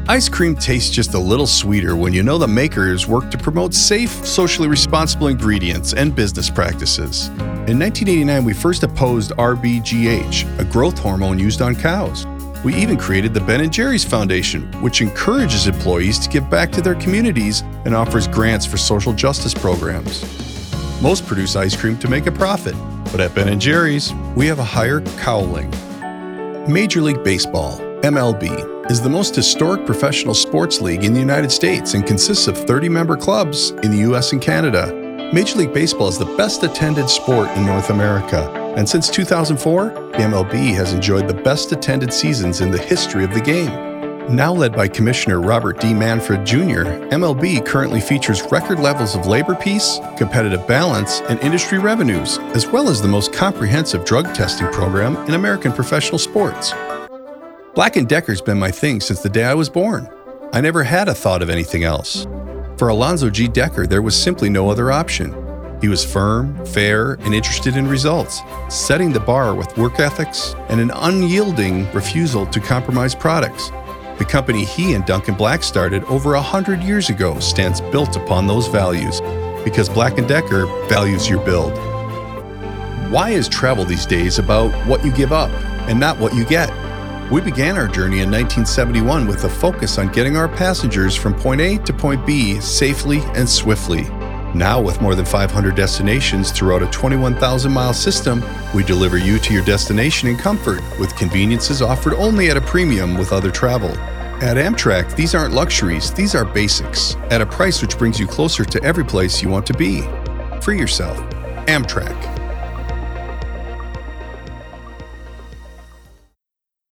Ice cream tastes just a little sweeter when you know the makers work to promote safe, socially responsible ingredients and business practices. In 1989, we first opposed RBGH, a growth hormone used on cows. We even created the Ben & Jerry's Foundation, which encourages employees to give back to their communities and offers grants for social justice programs. Most produce ice cream to make a profit, but at Ben & Jerry's, we have a higher cowling. Major League Baseball, MLB, is the most historic professional sports league in the United States and consists of 30-member clubs in the U.S. and Canada. Major League Baseball is the best attended sport in North America, and since 2004, the MLB has enjoyed the best attended seasons in the history of the game. Now led by Commissioner Robert D. Manfred Jr., MLB currently features record levels of labor peace, competitive balance, and industry revenues, as well as the most comprehensive drug testing program in American professional sports. Black & Decker's been my thing since the day I was born. I never had a thought of anything else. For Alonzo G. Decker, there was simply no other option. He was firm, fair, and interested in results, setting the bar with work ethics and an unyielding refusal to compromise products. The company he and Duncan Black started over 100 years ago stands built upon those values, because Black & Decker values your build. Why is travel these days about what you give up and not what you get? We began our journey in 1971 with a focus on getting our passengers from point A to point B safely and swiftly. Now, with more than 500 destinations throughout a 21,000-mile system, we deliver you to your destination in comfort, with conveniences offered only at a premium with other travel. At Amtrak, these aren't luxuries, these are basics, at a price which brings you closer to every place you want to be. Free yourself. Amtrak.